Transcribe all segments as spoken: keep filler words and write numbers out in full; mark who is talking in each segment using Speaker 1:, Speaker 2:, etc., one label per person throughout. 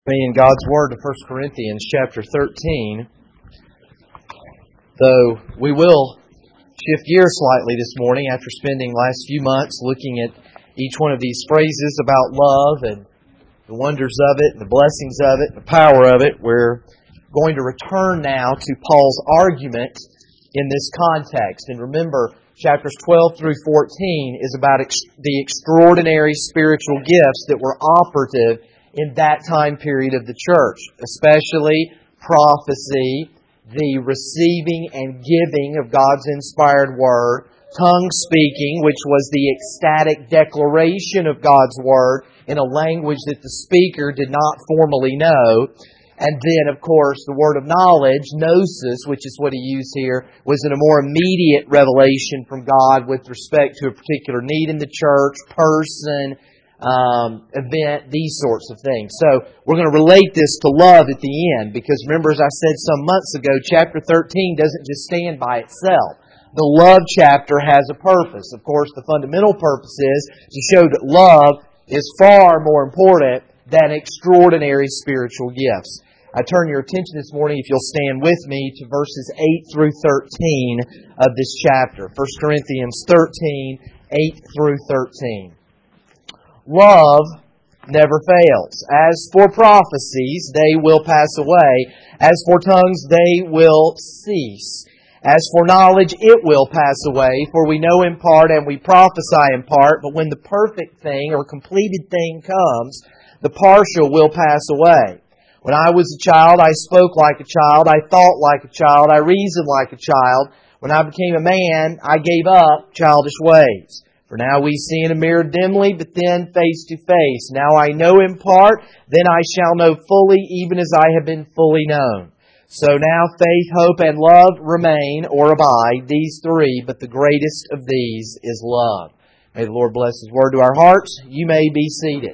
Speaker 1: Me in God's Word to First Corinthians chapter thirteen, though we will shift gears slightly this morning after spending the last few months looking at each one of these phrases about love and the wonders of it, and the blessings of it, and the power of it. We're going to return now to Paul's argument in this context. And remember, chapters twelve through fourteen is about ex- the extraordinary spiritual gifts that were operative in that time period of the church, especially prophecy, the receiving and giving of God's inspired Word, tongue speaking, which was the ecstatic declaration of God's Word in a language that the speaker did not formally know. And then, of course, the word of knowledge, gnosis, which is what he used here, was in a more immediate revelation from God with respect to a particular need in the church, person, Um, event, these sorts of things. So we're going to relate this to love at the end, because remember, as I said some months ago, chapter thirteen doesn't just stand by itself. The love chapter has a purpose. Of course, the fundamental purpose is to show that love is far more important than extraordinary spiritual gifts. I turn your attention this morning, if you'll stand with me, to verses eight through thirteen of this chapter. First Corinthians thirteen, eight through thirteen. Love never fails. As for prophecies, they will pass away. As for tongues, they will cease. As for knowledge, it will pass away. For we know in part and we prophesy in part. But when the perfect thing or completed thing comes, the partial will pass away. When I was a child, I spoke like a child. I thought like a child. I reasoned like a child. When I became a man, I gave up childish ways. For now we see in a mirror dimly, but then face to face. Now I know in part, then I shall know fully, even as I have been fully known. So now faith, hope, and love remain or abide, these three, but the greatest of these is love. May the Lord bless His Word to our hearts. You may be seated.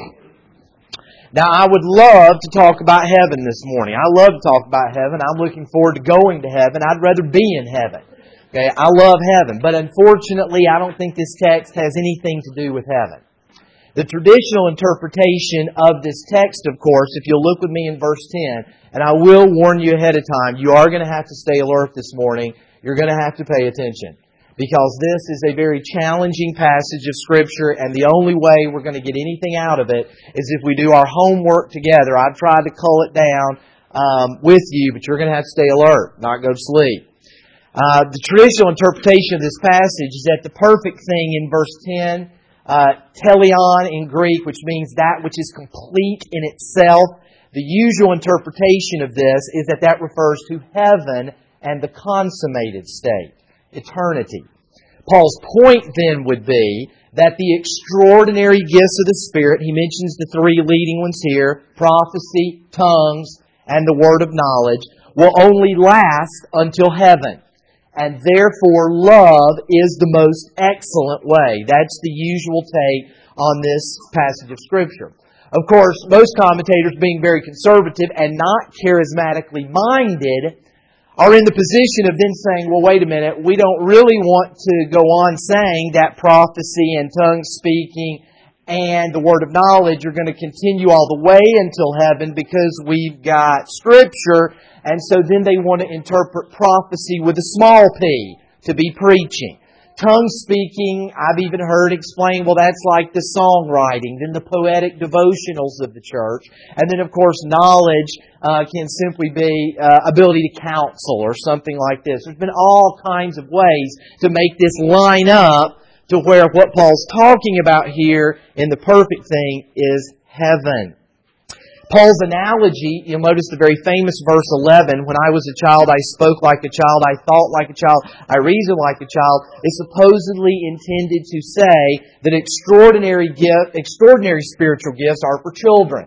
Speaker 1: Now I would love to talk about heaven this morning. I love to talk about heaven. I'm looking forward to going to heaven. I'd rather be in heaven. Okay, I love heaven, but unfortunately, I don't think this text has anything to do with heaven. The traditional interpretation of this text, of course, if you'll look with me in verse ten, and I will warn you ahead of time, you are going to have to stay alert this morning. You're going to have to pay attention, because this is a very challenging passage of Scripture, and the only way we're going to get anything out of it is if we do our homework together. I've tried to cull it down um, with you, but you're going to have to stay alert, not go to sleep. Uh, the traditional interpretation of this passage is that the perfect thing in verse ten, uh, teleon in Greek, which means that which is complete in itself. The usual interpretation of this is that that refers to heaven and the consummated state, eternity. Paul's point then would be that the extraordinary gifts of the Spirit, he mentions the three leading ones here, prophecy, tongues, and the word of knowledge, will only last until heaven. And therefore, love is the most excellent way. That's the usual take on this passage of Scripture. Of course, most commentators, being very conservative and not charismatically minded, are in the position of then saying, well, wait a minute, we don't really want to go on saying that prophecy and tongue speaking and the word of knowledge are going to continue all the way until heaven, because we've got Scripture. And so then they want to interpret prophecy with a small p, to be preaching. Tongue speaking, I've even heard explained, well, that's like the songwriting, then the poetic devotionals of the church. And then, of course, knowledge uh, can simply be uh, ability to counsel or something like this. There's been all kinds of ways to make this line up to where what Paul's talking about here in the perfect thing is heaven. Paul's analogy, you'll notice the very famous verse eleven, when I was a child, I spoke like a child, I thought like a child, I reasoned like a child, is supposedly intended to say that extraordinary gift, extraordinary spiritual gifts are for children.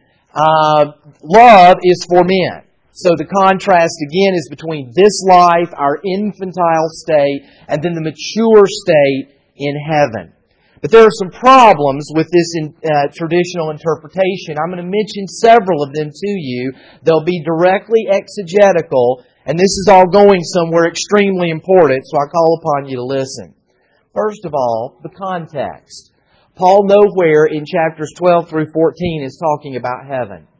Speaker 1: Uh, love is for men. So the contrast again is between this life, our infantile state, and then the mature state in heaven. But there are some problems with this in, uh, traditional interpretation. I'm going to mention several of them to you. They'll be directly exegetical, and this is all going somewhere extremely important, so I call upon you to listen. First of all, the context. Paul nowhere in chapters twelve through fourteen is talking about heaven.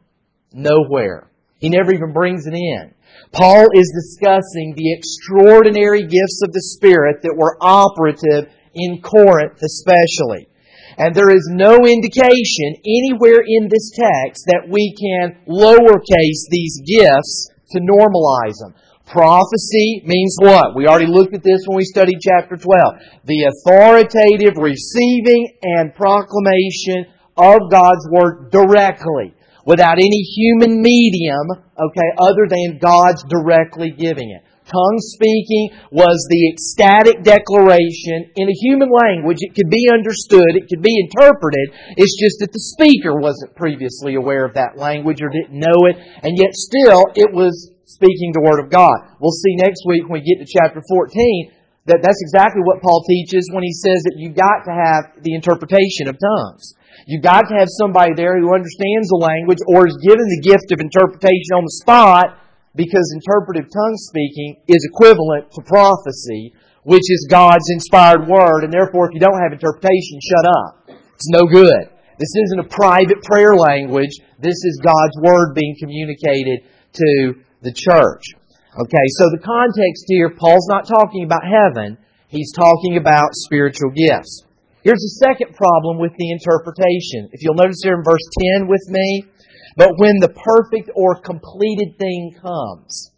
Speaker 1: Nowhere. He never even brings it in. Paul is discussing the extraordinary gifts of the Spirit that were operative in Corinth especially. And there is no indication anywhere in this text that we can lowercase these gifts to normalize them. Prophecy means what? We already looked at this when we studied chapter twelve. The authoritative receiving and proclamation of God's Word directly, without any human medium, okay, other than God's directly giving it. Tongue speaking was the ecstatic declaration in a human language. It could be understood, it could be interpreted. It's just that the speaker wasn't previously aware of that language or didn't know it, and yet still it was speaking the Word of God. We'll see next week when we get to chapter fourteen that that's exactly what Paul teaches when he says that you've got to have the interpretation of tongues. You've got to have somebody there who understands the language or is given the gift of interpretation on the spot, because interpretive tongue speaking is equivalent to prophecy, which is God's inspired Word, and therefore if you don't have interpretation, shut up. It's no good. This isn't a private prayer language. This is God's Word being communicated to the church. Okay, so the context here, Paul's not talking about heaven. He's talking about spiritual gifts. Here's the second problem with the interpretation. If you'll notice here in verse ten with me, but when the perfect or completed thing comes.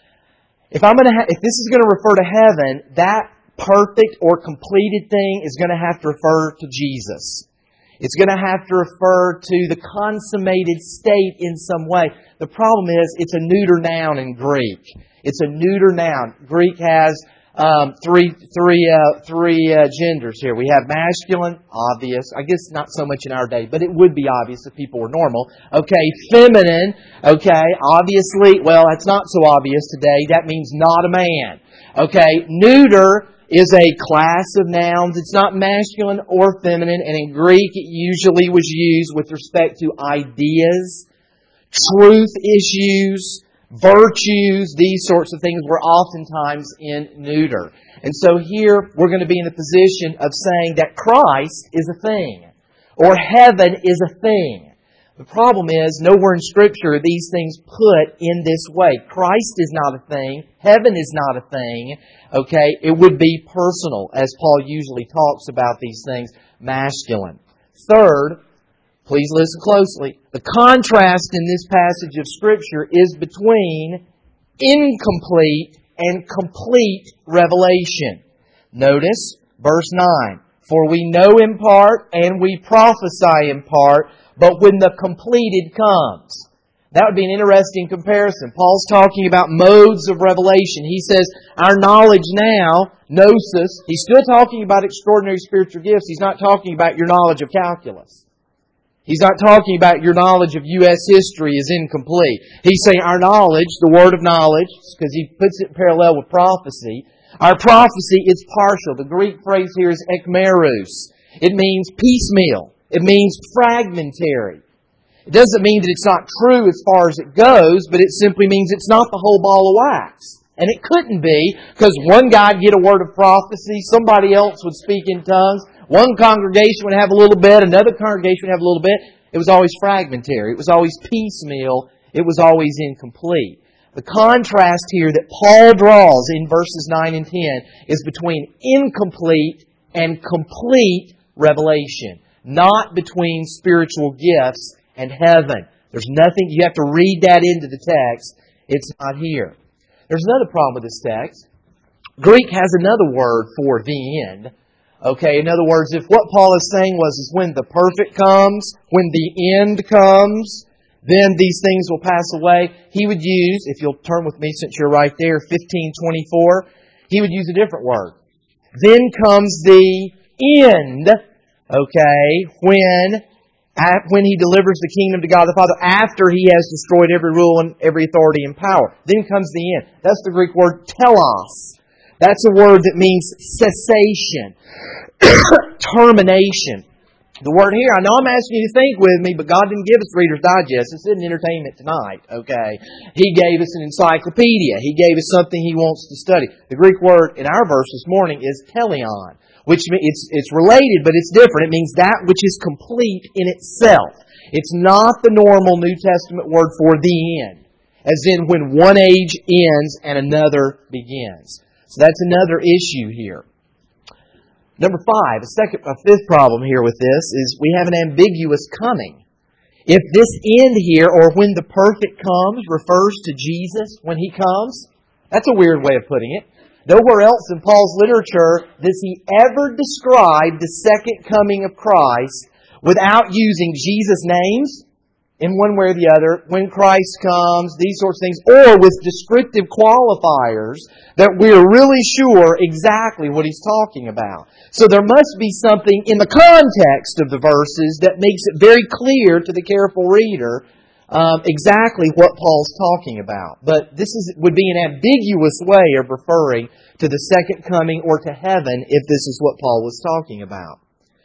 Speaker 1: If I'm going to ha- if this is going to refer to heaven, that perfect or completed thing is going to have to refer to Jesus. It's going to have to refer to the consummated state in some way. The problem is, it's a neuter noun in Greek. It's a neuter noun. Greek has um, three, three, uh, three uh, genders here. We have masculine, obvious. I guess not so much in our day, but it would be obvious if people were normal. Okay, feminine. Okay, obviously, well, that's not so obvious today. That means not a man. Okay, neuter is a class of nouns. It's not masculine or feminine, and in Greek it usually was used with respect to ideas, truth issues, virtues. These sorts of things were oftentimes in neuter. And so here we're going to be in the position of saying that Christ is a thing, or heaven is a thing. The problem is, nowhere in Scripture are these things put in this way. Christ is not a thing. Heaven is not a thing. Okay? It would be personal, as Paul usually talks about these things, masculine. Third, please listen closely. The contrast in this passage of Scripture is between incomplete and complete revelation. Notice verse nine. For we know in part and we prophesy in part, but when the completed comes. That would be an interesting comparison. Paul's talking about modes of revelation. He says, our knowledge now, gnosis, he's still talking about extraordinary spiritual gifts. He's not talking about your knowledge of calculus. He's not talking about your knowledge of U S history is incomplete. He's saying our knowledge, the word of knowledge, because he puts it in parallel with prophecy. Our prophecy is partial. The Greek phrase here is ekmeros. It means piecemeal. It means fragmentary. It doesn't mean that it's not true as far as it goes, but it simply means it's not the whole ball of wax. And it couldn't be, because one guy would get a word of prophecy, somebody else would speak in tongues, one congregation would have a little bit, another congregation would have a little bit. It was always fragmentary. It was always piecemeal. It was always incomplete. The contrast here that Paul draws in verses nine and ten is between incomplete and complete revelation, not between spiritual gifts and heaven. There's nothing, you have to read that into the text. It's not here. There's another problem with this text. Greek has another word for the end. Okay, in other words, if what Paul is saying was is when the perfect comes, when the end comes, then these things will pass away. He would use, if you'll turn with me since you're right there, fifteen twenty-four, he would use a different word. Then comes the end, okay, when when He delivers the kingdom to God the Father, after He has destroyed every rule and every authority and power. Then comes the end. That's the Greek word telos. That's a word that means cessation, termination. The word here, I know I'm asking you to think with me, but God didn't give us Reader's Digest. This isn't entertainment tonight, okay? He gave us an encyclopedia. He gave us something He wants to study. The Greek word in our verse this morning is teleon, which means it's, it's related, but it's different. It means that which is complete in itself. It's not the normal New Testament word for the end, as in when one age ends and another begins. So that's another issue here. Number five, a second, a fifth problem here with this is we have an ambiguous coming. If this end here, or when the perfect comes, refers to Jesus when He comes, that's a weird way of putting it. Nowhere else in Paul's literature does he ever describe the second coming of Christ without using Jesus' names in one way or the other, when Christ comes, these sorts of things, or with descriptive qualifiers that we're really sure exactly what he's talking about. So there must be something in the context of the verses that makes it very clear to the careful reader Um, exactly what Paul's talking about. But this is would be an ambiguous way of referring to the second coming or to heaven if this is what Paul was talking about.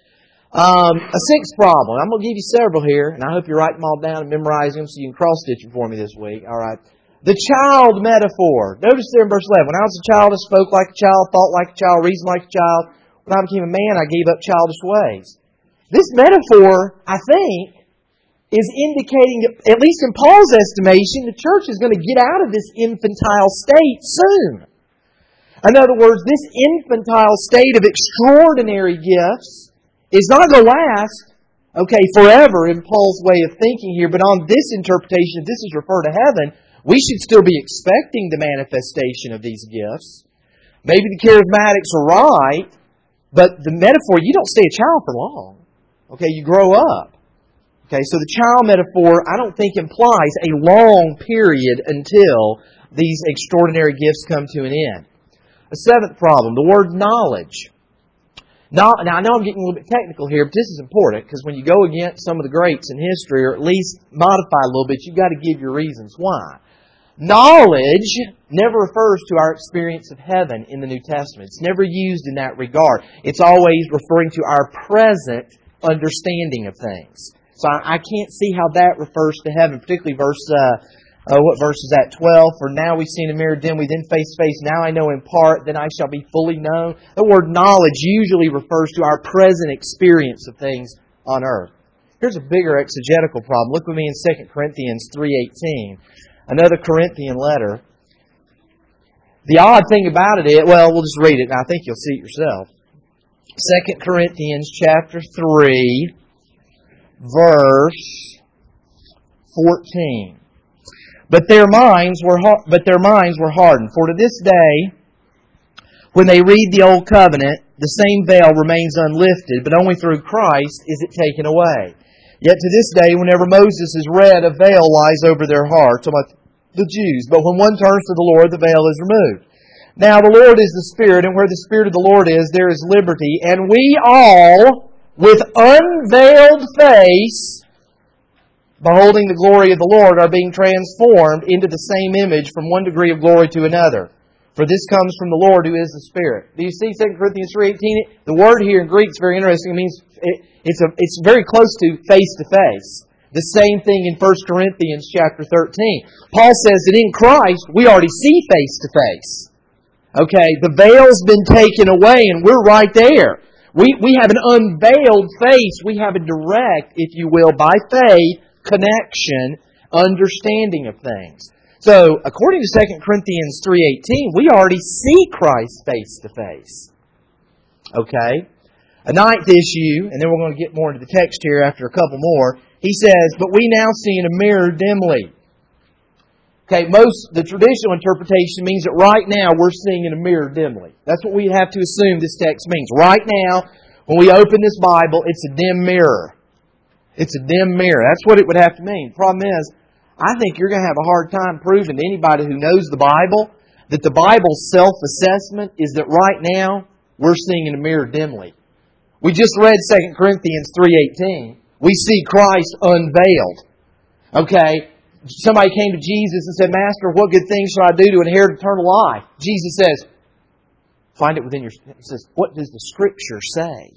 Speaker 1: Um, a sixth problem. I'm going to give you several here, and I hope you write them all down and memorize them so you can cross-stitch them for me this week. All right. The child metaphor. Notice there in verse eleven. When I was a child, I spoke like a child, thought like a child, reasoned like a child. When I became a man, I gave up childish ways. This metaphor, I think, is indicating that, at least in Paul's estimation, the church is going to get out of this infantile state soon. In other words, this infantile state of extraordinary gifts is not going to last, okay, forever in Paul's way of thinking here, but on this interpretation, if this is referred to heaven, we should still be expecting the manifestation of these gifts. Maybe the charismatics are right, but the metaphor, you don't stay a child for long. Okay, you grow up. Okay, so the child metaphor, I don't think implies a long period until these extraordinary gifts come to an end. A seventh problem, the word knowledge. Now, now I know I'm getting a little bit technical here, but this is important because when you go against some of the greats in history, or at least modify a little bit, you've got to give your reasons why. Knowledge never refers to our experience of heaven in the New Testament. It's never used in that regard. It's always referring to our present understanding of things. So I can't see how that refers to heaven, particularly verse, uh, uh, what verse is that? twelve. For now we've seen a mirror dimly, then face to face. Now I know in part, then I shall be fully known. The word knowledge usually refers to our present experience of things on earth. Here's a bigger exegetical problem. Look with me in Second Corinthians three eighteen. Another Corinthian letter. The odd thing about it is, well, we'll just read it and I think you'll see it yourself. Second Corinthians chapter three. Verse fourteen. But their minds were but their minds were hardened. For to this day, when they read the old covenant, the same veil remains unlifted, but only through Christ is it taken away. Yet to this day, whenever Moses is read, a veil lies over their hearts, about the Jews. But when one turns to the Lord, the veil is removed. Now the Lord is the Spirit, and where the Spirit of the Lord is, there is liberty. And we all, with unveiled face, beholding the glory of the Lord, are being transformed into the same image from one degree of glory to another. For this comes from the Lord who is the Spirit. Do you see Second Corinthians three eighteen? The word here in Greek is very interesting. It means it, it's a, it's very close to face to face. The same thing in First Corinthians chapter thirteen. Paul says that in Christ we already see face to face. Okay, the veil's been taken away and we're right there. We we have an unveiled face. We have a direct, if you will, by faith, connection, understanding of things. So, according to Second Corinthians three eighteen, we already see Christ face to face. Okay? A ninth issue, and then we're going to get more into the text here after a couple more. He says, but we now see in a mirror dimly. Okay, most, the traditional interpretation means that right now we're seeing in a mirror dimly. That's what we have to assume this text means. Right now, when we open this Bible, it's a dim mirror. It's a dim mirror. That's what it would have to mean. The problem is, I think you're going to have a hard time proving to anybody who knows the Bible that the Bible's self-assessment is that right now we're seeing in a mirror dimly. We just read Second Corinthians three eighteen. We see Christ unveiled. Okay? Somebody came to Jesus and said, Master, what good things shall I do to inherit eternal life? Jesus says, find it within your... He says, what does the Scripture say?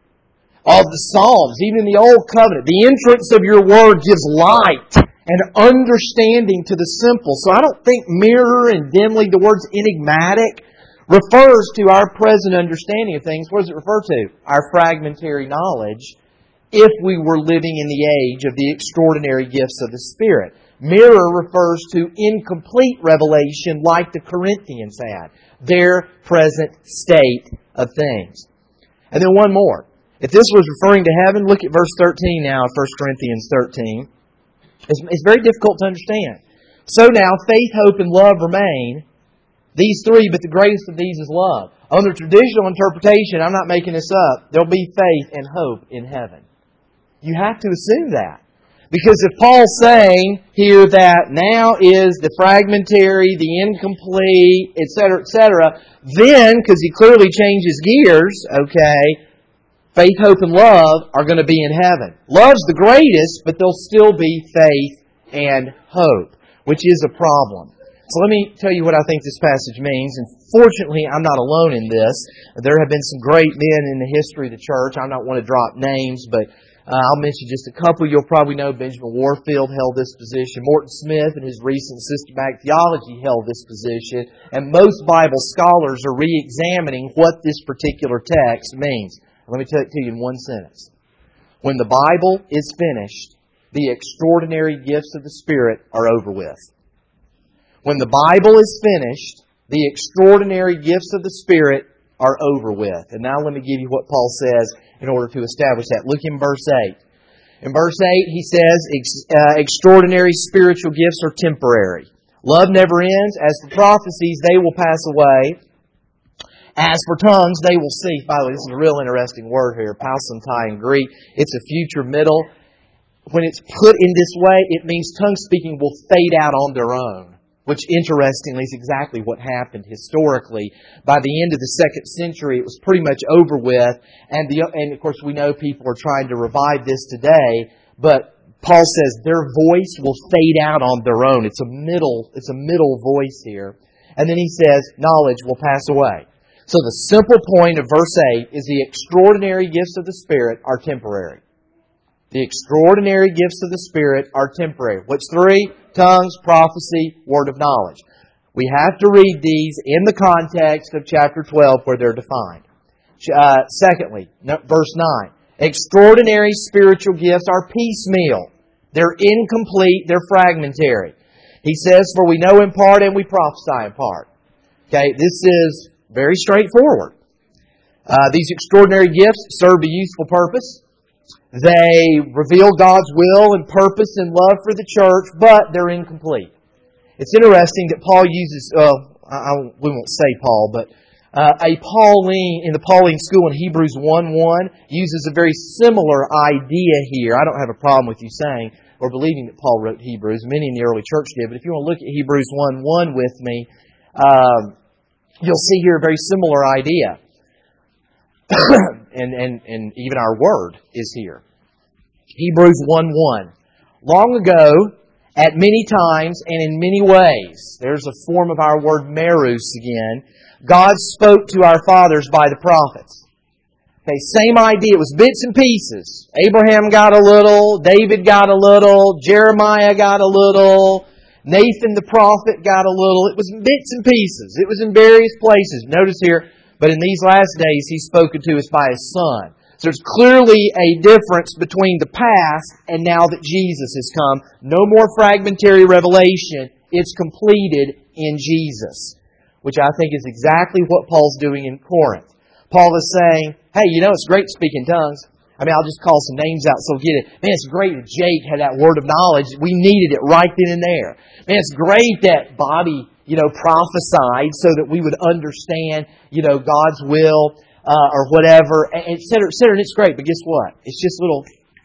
Speaker 1: Of the Psalms, even in the Old Covenant, the entrance of your Word gives light and understanding to the simple. So I don't think mirror and dimly, the word's enigmatic, refers to our present understanding of things. What does it refer to? Our fragmentary knowledge if we were living in the age of the extraordinary gifts of the Spirit. Mirror refers to incomplete revelation like the Corinthians had, their present state of things. And then one more. If this was referring to heaven, look at verse thirteen now of First Corinthians thirteen. It's, it's very difficult to understand. So now, faith, hope, and love remain. These three, but the greatest of these is love. Under traditional interpretation, I'm not making this up, there'll be faith and hope in heaven. You have to assume that. Because if Paul's saying here that now is the fragmentary, the incomplete, et cetera, et cetera, then, because he clearly changes gears, okay, faith, hope, and love are going to be in heaven. Love's the greatest, but there'll still be faith and hope, which is a problem. So let me tell you what I think this passage means. And fortunately, I'm not alone in this. There have been some great men in the history of the church. I don't want to drop names, but uh, I'll mention just a couple. You'll probably know Benjamin Warfield held this position. Morton Smith, in his recent systematic theology, held this position. And most Bible scholars are re-examining what this particular text means. Let me tell it to you in one sentence. When the Bible is finished, the extraordinary gifts of the Spirit are over with. When the Bible is finished, the extraordinary gifts of the Spirit are over with. And now let me give you what Paul says in order to establish that. Look in verse eight. In verse eight, he says, uh, extraordinary spiritual gifts are temporary. Love never ends. As for prophecies, they will pass away. As for tongues, they will cease. By the way, this is a real interesting word here, pausantai in Greek. It's a future middle. When it's put in this way, it means tongue speaking will fade out on their own. Which, interestingly, is exactly what happened historically. By the end of the second century, it was pretty much over with. And, the, and of course, we know people are trying to revive this today. But Paul says their voice will fade out on their own. It's a middle, it's a middle voice here. And then he says knowledge will pass away. So the simple point of verse eight is the extraordinary gifts of the Spirit are temporary. The extraordinary gifts of the Spirit are temporary. What's three? Tongues, prophecy, word of knowledge. We have to read these in the context of chapter twelve where they're defined. Uh, secondly, verse nine. Extraordinary spiritual gifts are piecemeal. They're incomplete. They're fragmentary. He says, for we know in part and we prophesy in part. Okay, this is very straightforward. Uh, these extraordinary gifts serve a useful purpose. They reveal God's will and purpose and love for the church, but they're incomplete. It's interesting that Paul uses, uh, I, I, we won't say Paul, but uh, a Pauline, in the Pauline school in Hebrews one one, uses a very similar idea here. I don't have a problem with you saying or believing that Paul wrote Hebrews. Many in the early church did, but if you want to look at Hebrews one one with me, um, you'll see here a very similar idea. and, and, and even our word is here. Hebrews one one. Long ago, at many times and in many ways, there's a form of our word merus again, God spoke to our fathers by the prophets. Okay, same idea. It was bits and pieces. Abraham got a little, David got a little, Jeremiah got a little, Nathan the prophet got a little. It was bits and pieces. It was in various places. Notice here, but in these last days, He's spoken to us by His Son. So there's clearly a difference between the past and now that Jesus has come. No more fragmentary revelation. It's completed in Jesus, which I think is exactly what Paul's doing in Corinth. Paul is saying, hey, you know, it's great to speak in tongues. I mean, I'll just call some names out so get it. Man, it's great that Jake had that word of knowledge. We needed it right then and there. Man, it's great that Bobby, you know, prophesied so that we would understand, you know, God's will. Uh, or whatever, et cetera, et cetera, and it's great. But guess what? It's just little...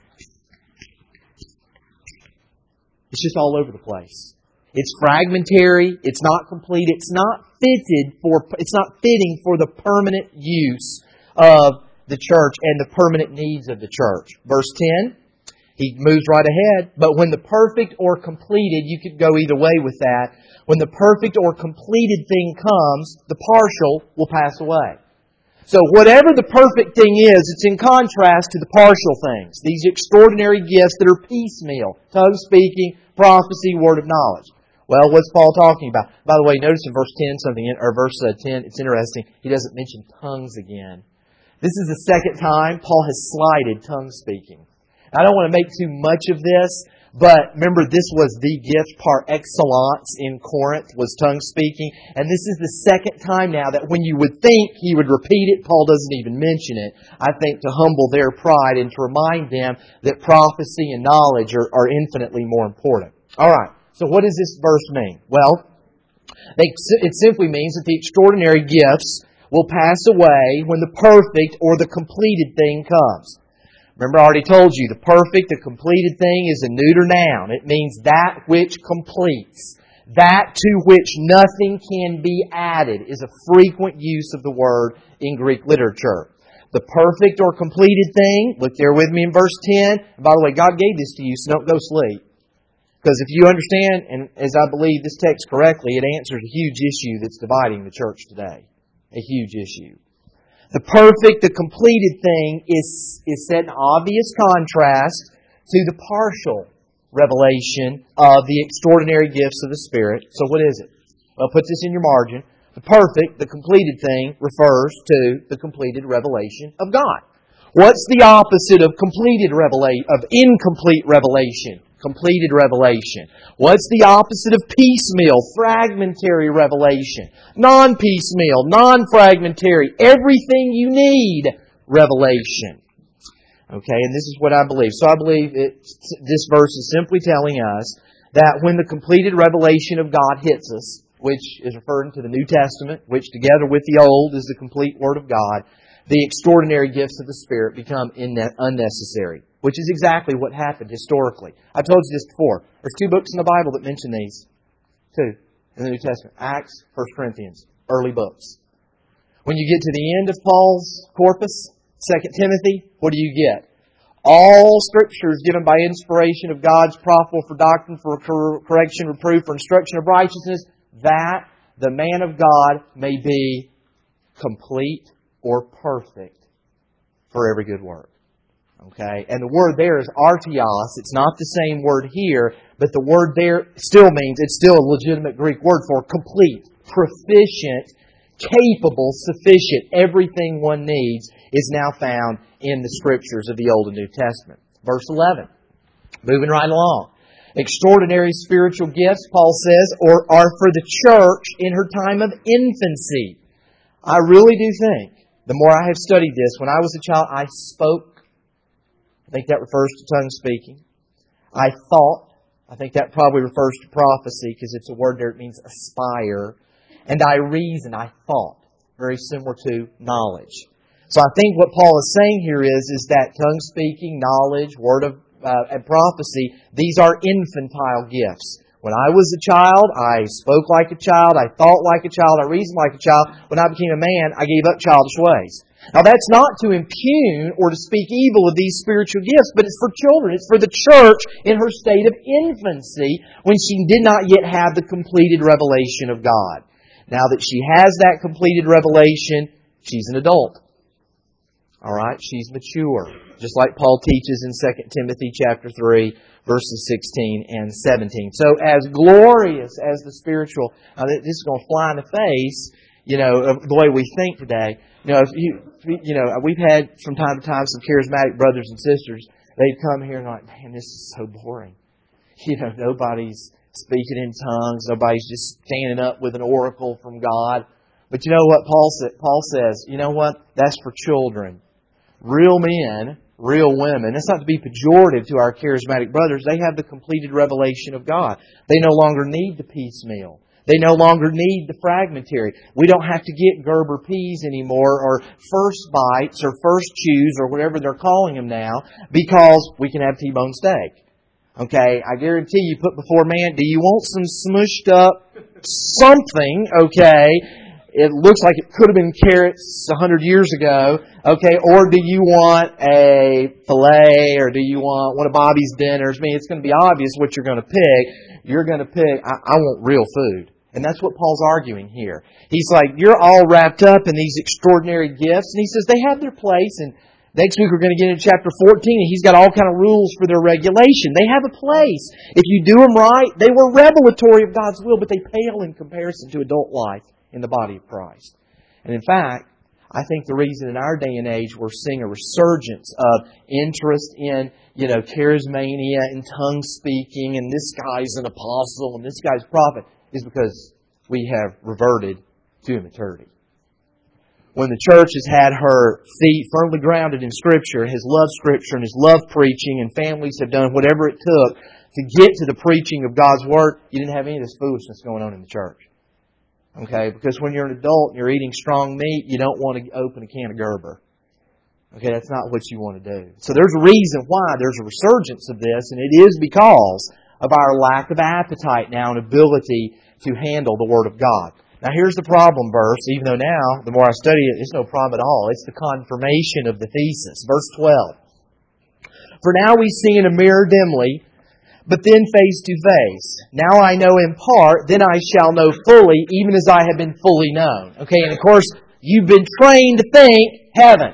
Speaker 1: It's just all over the place. It's fragmentary. It's not complete. It's not fitted for... It's not fitting for the permanent use of the church and the permanent needs of the church. Verse ten, he moves right ahead. But when the perfect or completed... You could go either way with that. When the perfect or completed thing comes, the partial will pass away. So whatever the perfect thing is, it's in contrast to the partial things. These extraordinary gifts that are piecemeal. Tongue speaking, prophecy, word of knowledge. Well, what's Paul talking about? By the way, notice in verse ten, something, or verse ten, it's interesting. He doesn't mention tongues again. This is the second time Paul has slighted tongue speaking. I don't want to make too much of this, but remember, this was the gift par excellence in Corinth, was tongue speaking. And this is the second time now that when you would think he would repeat it, Paul doesn't even mention it. I think to humble their pride and to remind them that prophecy and knowledge are, are infinitely more important. All right, so what does this verse mean? Well, it simply means that the extraordinary gifts will pass away when the perfect or the completed thing comes. Remember, I already told you, the perfect, the completed thing is a neuter noun. It means that which completes. That to which nothing can be added is a frequent use of the word in Greek literature. The perfect or completed thing, look there with me in verse ten. And by the way, God gave this to you, so don't go sleep. Because if you understand, and as I believe this text correctly, it answers a huge issue that's dividing the church today. A huge issue. The perfect, the completed thing is, is set in obvious contrast to the partial revelation of the extraordinary gifts of the Spirit. So what is it? Well, put this in your margin. The perfect, the completed thing refers to the completed revelation of God. What's the opposite of completed revelation, of incomplete revelation? Completed revelation. What's the opposite of piecemeal, fragmentary revelation? Non-piecemeal, non-fragmentary, everything you need revelation. Okay, and this is what I believe. So I believe it, this verse is simply telling us that when the completed revelation of God hits us, which is referring to the New Testament, which together with the Old is the complete Word of God, the extraordinary gifts of the Spirit become unnecessary. Which is exactly what happened historically. I told you this before. There's two books in the Bible that mention these. Two in the New Testament. Acts, First Corinthians. Early books. When you get to the end of Paul's corpus, Second Timothy, what do you get? All Scripture is given by inspiration of God's profitable for doctrine, for correction, reproof, for instruction of righteousness, that the man of God may be complete or perfect for every good work. Okay, and the word there is artios. It's not the same word here, but the word there still means, it's still a legitimate Greek word for complete, proficient, capable, sufficient. Everything one needs is now found in the Scriptures of the Old and New Testament. Verse eleven, moving right along. Extraordinary spiritual gifts, Paul says, or are for the church in her time of infancy. I really do think, the more I have studied this, when I was a child, I spoke. I think that refers to tongue speaking. I thought. I think that probably refers to prophecy because it's a word there that means aspire. And I reasoned. I thought. Very similar to knowledge. So I think what Paul is saying here is, is that tongue speaking, knowledge, word of uh, and prophecy, these are infantile gifts. When I was a child, I spoke like a child. I thought like a child. I reasoned like a child. When I became a man, I gave up childish ways. Now that's not to impugn or to speak evil of these spiritual gifts, but it's for children. It's for the church in her state of infancy when she did not yet have the completed revelation of God. Now that she has that completed revelation, she's an adult. Alright, she's mature. Just like Paul teaches in Second Timothy chapter three, verses sixteen and seventeen. So as glorious as the spiritual, uh, this is going to fly in the face, you know, of the way we think today. You know, if you, you know, we've had from time to time some charismatic brothers and sisters. They'd come here and like, man, this is so boring. You know, nobody's speaking in tongues. Nobody's just standing up with an oracle from God. But you know what Paul said? Paul says, you know what? That's for children. Real men, real women. That's not to be pejorative to our charismatic brothers. They have the completed revelation of God. They no longer need the piecemeal. They no longer need the fragmentary. We don't have to get Gerber peas anymore or first bites or first chews or whatever they're calling them now because we can have T-bone steak. Okay, I guarantee you put before man, do you want some smushed up something, okay? It looks like it could have been carrots a hundred years ago, okay? Or do you want a filet or do you want one of Bobby's dinners? I mean, it's going to be obvious what you're going to pick. You're going to pick, I, I want real food. And that's what Paul's arguing here. He's like, you're all wrapped up in these extraordinary gifts. And he says they have their place. And next week we're going to get into chapter fourteen. And he's got all kind of rules for their regulation. They have a place. If you do them right, they were revelatory of God's will, but they pale in comparison to adult life in the body of Christ. And in fact, I think the reason in our day and age we're seeing a resurgence of interest in, you know, charismania and tongue speaking, and this guy's an apostle and this guy's a prophet, is because we have reverted to immaturity. When the church has had her feet firmly grounded in Scripture, has loved Scripture and has loved preaching, and families have done whatever it took to get to the preaching of God's Word, you didn't have any of this foolishness going on in the church. Okay, because when you're an adult and you're eating strong meat, you don't want to open a can of Gerber. Okay, that's not what you want to do. So there's a reason why there's a resurgence of this, and it is because of our lack of appetite now and ability to handle the Word of God. Now here's the problem verse, even though now, the more I study it, it's no problem at all. It's the confirmation of the thesis. Verse twelve. For now we see in a mirror dimly, but then face to face. Now I know in part, then I shall know fully, even as I have been fully known. Okay, and of course, you've been trained to think heaven.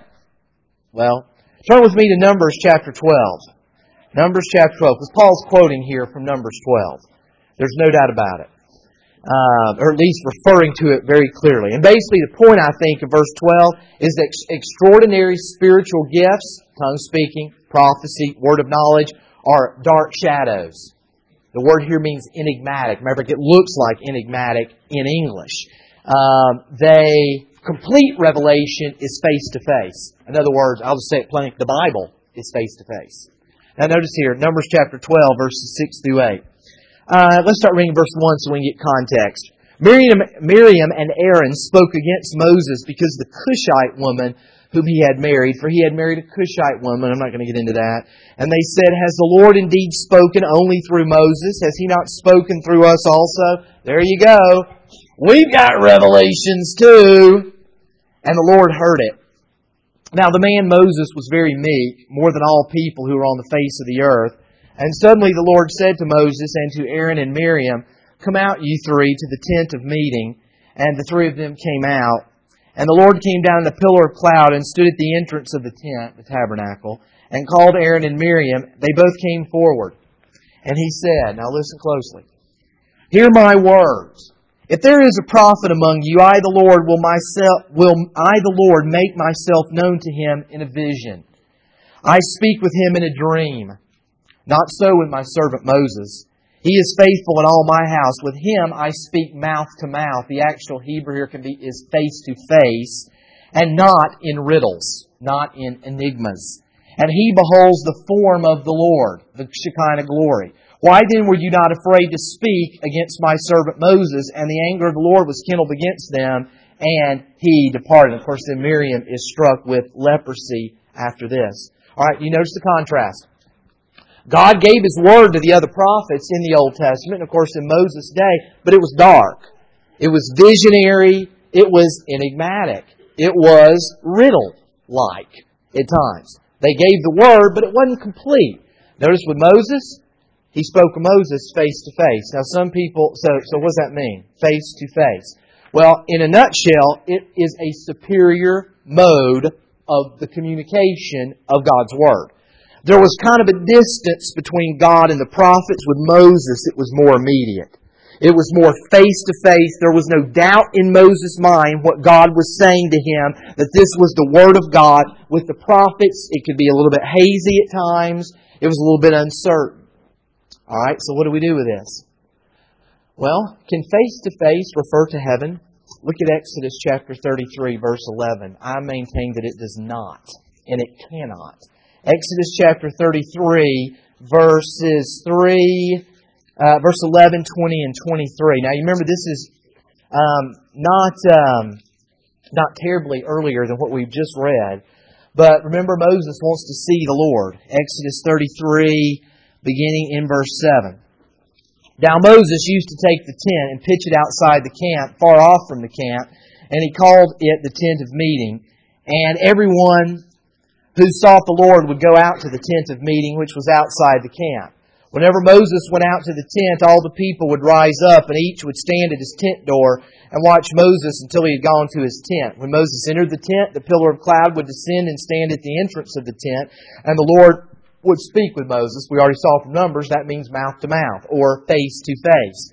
Speaker 1: Well, turn with me to Numbers chapter twelve. Numbers chapter twelve, because Paul's quoting here from Numbers twelve. There's no doubt about it. Uh, or at least referring to it very clearly. And basically the point, I think, of verse twelve is that extraordinary spiritual gifts, tongue speaking, prophecy, word of knowledge, are dark shadows. The word here means enigmatic. Remember, it looks like enigmatic in English. Um, they complete revelation is face to face. In other words, I'll just say it plain, the Bible is face to face. Now notice here, Numbers chapter twelve, verses six through eight. Uh, let's start reading verse one so we can get context. Miriam, Miriam and Aaron spoke against Moses because the Cushite woman whom he had married, for he had married a Cushite woman. I'm not going to get into that. And they said, has the Lord indeed spoken only through Moses? Has He not spoken through us also? There you go. We've got revelations too. And the Lord heard it. Now the man Moses was very meek, more than all people who were on the face of the earth. And suddenly the Lord said to Moses and to Aaron and Miriam, come out, you three, to the tent of meeting. And the three of them came out. And the Lord came down in a pillar of cloud and stood at the entrance of the tent, the tabernacle, and called Aaron and Miriam. They both came forward. And He said, now listen closely, hear my words. If there is a prophet among you, I the Lord will myself will I the Lord make myself known to him in a vision. I speak with him in a dream. Not so with my servant Moses. He is faithful in all my house. With him I speak mouth to mouth. The actual Hebrew here can be is face to face, and not in riddles, not in enigmas. And he beholds the form of the Lord, the Shekinah glory. Why then were you not afraid to speak against my servant Moses? And the anger of the Lord was kindled against them, and he departed. Of course, then Miriam is struck with leprosy after this. All right, you notice the contrast. God gave His word to the other prophets in the Old Testament, and of course in Moses' day, but it was dark. It was visionary. It was enigmatic. It was riddle-like at times. They gave the word, but it wasn't complete. Notice with Moses, He spoke to Moses face to face. Now some people, so, so what does that mean? Face to face. Well, in a nutshell, it is a superior mode of the communication of God's Word. There was kind of a distance between God and the prophets. With Moses, it was more immediate. It was more face to face. There was no doubt in Moses' mind what God was saying to him, that this was the Word of God. With the prophets, it could be a little bit hazy at times. It was a little bit uncertain. All right, so what do we do with this? Well, can face to face refer to heaven? Look at Exodus chapter thirty-three, verse eleven. I maintain that it does not, and it cannot. Exodus chapter thirty-three, verses three, uh, verse eleven, twenty, and twenty-three. Now you remember this is um, not um, not terribly earlier than what we've just read, but remember Moses wants to see the Lord. Exodus thirty-three, beginning in verse seven. Now Moses used to take the tent and pitch it outside the camp, far off from the camp, and he called it the tent of meeting. And everyone who sought the Lord would go out to the tent of meeting, which was outside the camp. Whenever Moses went out to the tent, all the people would rise up, and each would stand at his tent door and watch Moses until he had gone to his tent. When Moses entered the tent, the pillar of cloud would descend and stand at the entrance of the tent, and the Lord would speak with Moses. We already saw from Numbers, that means mouth to mouth, or face to face.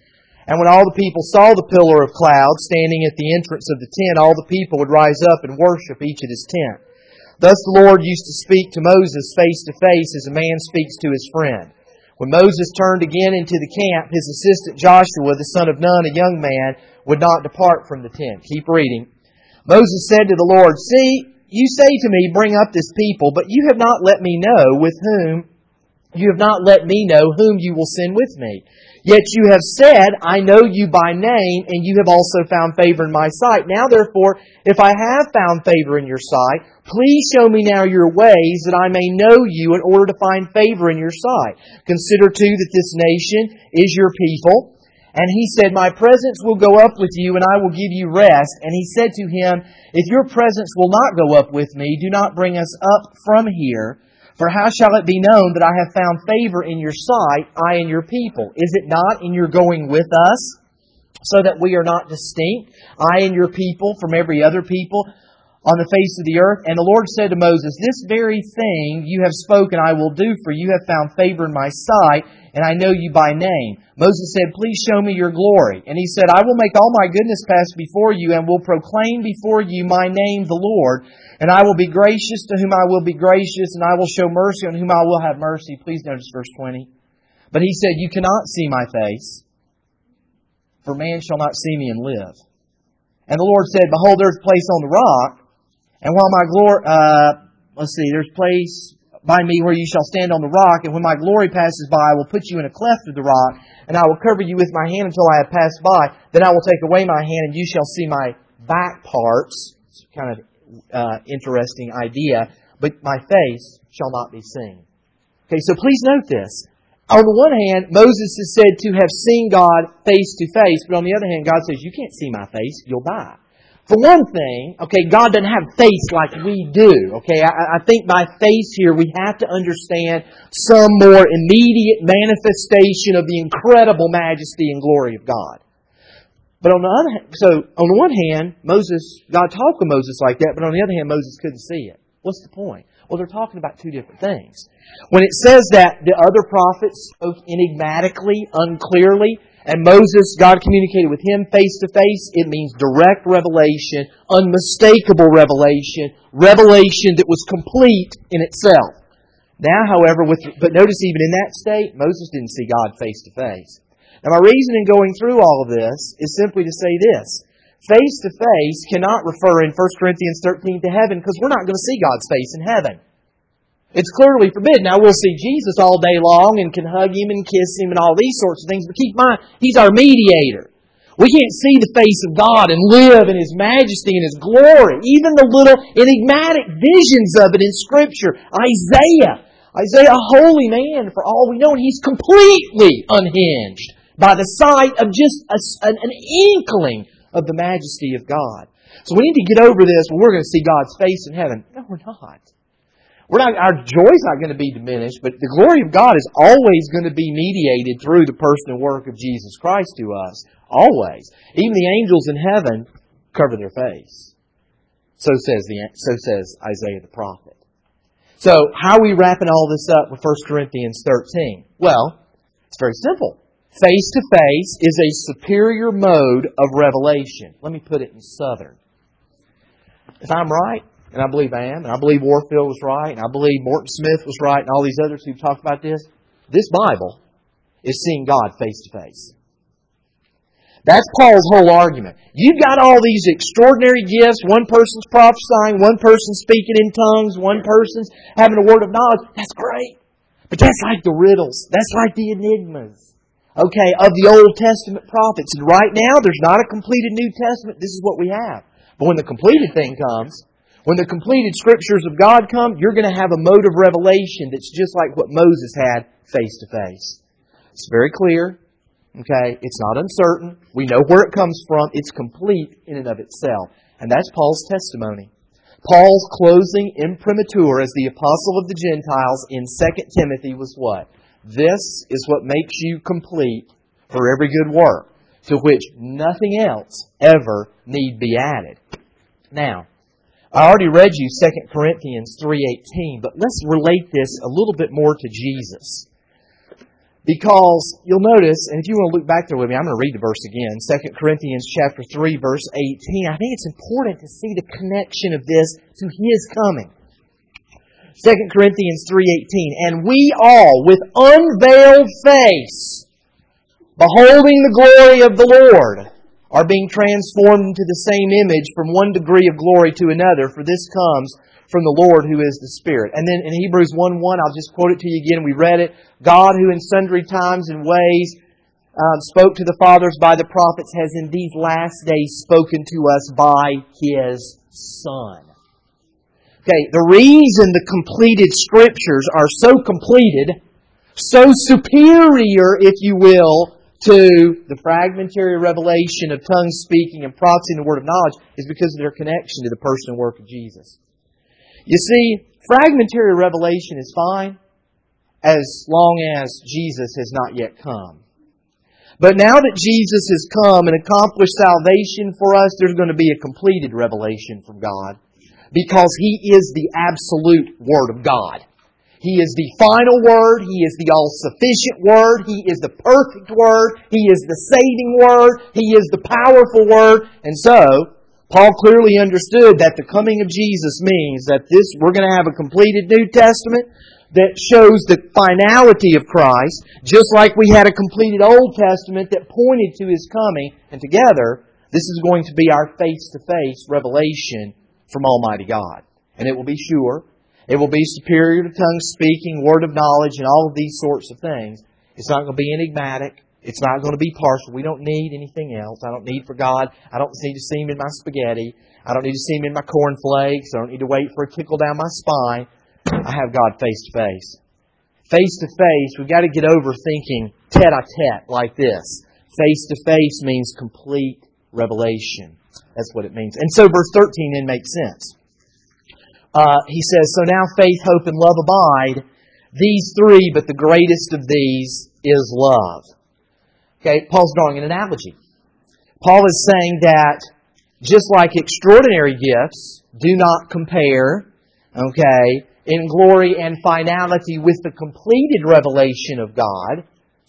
Speaker 1: And when all the people saw the pillar of cloud standing at the entrance of the tent, all the people would rise up and worship each at his tent. Thus the Lord used to speak to Moses face to face as a man speaks to his friend. When Moses turned again into the camp, his assistant Joshua, the son of Nun, a young man, would not depart from the tent. Keep reading. Moses said to the Lord, See, you say to me, bring up this people, but you have not let me know with whom, you have not let me know whom you will send with me. Yet you have said, I know you by name, and you have also found favor in my sight. Now therefore, if I have found favor in your sight, please show me now your ways, that I may know you in order to find favor in your sight. Consider too that this nation is your people. And he said, My presence will go up with you, and I will give you rest. And he said to him, If your presence will not go up with me, do not bring us up from here. For how shall it be known that I have found favor in your sight, I and your people? Is it not in your going with us, so that we are not distinct, I and your people, from every other people on the face of the earth? And the Lord said to Moses, This very thing you have spoken I will do, for you have found favor in my sight, and I know you by name. Moses said, Please show me your glory. And he said, I will make all my goodness pass before you, and will proclaim before you my name, the Lord. And I will be gracious to whom I will be gracious, and I will show mercy on whom I will have mercy. Please notice verse twenty. But he said, You cannot see my face, for man shall not see me and live. And the Lord said, Behold, there is a place on the rock, and while my glory, uh, let's see, there's a place by me where you shall stand on the rock, and when my glory passes by, I will put you in a cleft of the rock, and I will cover you with my hand until I have passed by. Then I will take away my hand, and you shall see my back parts. It's kind of uh, interesting idea, but my face shall not be seen. Okay, so please note this. On the one hand, Moses is said to have seen God face to face, but on the other hand, God says, you can't see my face, you'll die. For one thing, okay, God doesn't have face like we do. Okay, I, I think by face here we have to understand some more immediate manifestation of the incredible majesty and glory of God. But on the other hand, so on the one hand, Moses, God talked to Moses like that, but on the other hand, Moses couldn't see it. What's the point? Well, they're talking about two different things. When it says that the other prophets spoke enigmatically, unclearly, and Moses, God communicated with him face to face, it means direct revelation, unmistakable revelation, revelation that was complete in itself. Now, however, with but notice even in that state, Moses didn't see God face to face. Now, my reason in going through all of this is simply to say this. Face to face cannot refer in First Corinthians thirteen to heaven, because we're not going to see God's face in heaven. It's clearly forbidden. Now, we'll see Jesus all day long and can hug Him and kiss Him and all these sorts of things, but keep in mind, He's our mediator. We can't see the face of God and live in His majesty and His glory. Even the little enigmatic visions of it in Scripture. Isaiah. Isaiah, a holy man for all we know, and he's completely unhinged by the sight of just a, an, an inkling of the majesty of God. So we need to get over this. Well, we're going to see God's face in heaven. No, we're not. We're not. Our joy's not going to be diminished, but the glory of God is always going to be mediated through the person and work of Jesus Christ to us. Always. Even the angels in heaven cover their face. So says the so says Isaiah the prophet. So how are we wrapping all this up with First Corinthians thirteen? Well, it's very simple. Face-to-face is a superior mode of revelation. Let me put it in Southern. If I'm right, and I believe I am, and I believe Warfield was right, and I believe Morton Smith was right, and all these others who've talked about this, this Bible is seeing God face-to-face. That's Paul's whole argument. You've got all these extraordinary gifts. One person's prophesying, one person's speaking in tongues, one person's having a word of knowledge. That's great. But that's like the riddles. That's like the enigmas. Okay, of the Old Testament prophets. And right now, there's not a completed New Testament. This is what we have. But when the completed thing comes, when the completed Scriptures of God come, you're going to have a mode of revelation that's just like what Moses had face to face. It's very clear. Okay, it's not uncertain. We know where it comes from. It's complete in and of itself. And that's Paul's testimony. Paul's closing imprimatur as the apostle of the Gentiles in Second Timothy was what? This is what makes you complete for every good work, to which nothing else ever need be added. Now, I already read you Second Corinthians three eighteen, but let's relate this a little bit more to Jesus. Because you'll notice, and if you want to look back there with me, I'm going to read the verse again. Second Corinthians chapter three, verse eighteen. I think it's important to see the connection of this to His coming. Second Corinthians three eighteen. And we all, with unveiled face, beholding the glory of the Lord, are being transformed into the same image from one degree of glory to another, for this comes from the Lord who is the Spirit. And then in Hebrews one one, I'll just quote it to you again. We read it. God who in sundry times and ways um, spoke to the fathers by the prophets has in these last days spoken to us by His Son. Okay, the reason the completed Scriptures are so completed, so superior, if you will, to the fragmentary revelation of tongue speaking and prophecy and the word of knowledge is because of their connection to the person and work of Jesus. You see, fragmentary revelation is fine as long as Jesus has not yet come. But now that Jesus has come and accomplished salvation for us, there's going to be a completed revelation from God because He is the absolute Word of God. He is the final Word. He is the all-sufficient Word. He is the perfect Word. He is the saving Word. He is the powerful Word. And so, Paul clearly understood that the coming of Jesus means that this we're going to have a completed New Testament that shows the finality of Christ, just like we had a completed Old Testament that pointed to His coming. And together, this is going to be our face-to-face revelation from Almighty God. And it will be sure. It will be superior to tongue speaking, word of knowledge, and all of these sorts of things. It's not going to be enigmatic. It's not going to be partial. We don't need anything else. I don't need for God. I don't need to see Him in my spaghetti. I don't need to see Him in my cornflakes. I don't need to wait for a tickle down my spine. I have God face to face. Face to face, we've got to get over thinking tete-a-tete like this. Face to face means complete revelation. That's what it means. And so verse thirteen then makes sense. Uh, he says, so now faith, hope, and love abide. These three, but the greatest of these is love. Okay, Paul's drawing an analogy. Paul is saying that just like extraordinary gifts do not compare, okay, in glory and finality with the completed revelation of God,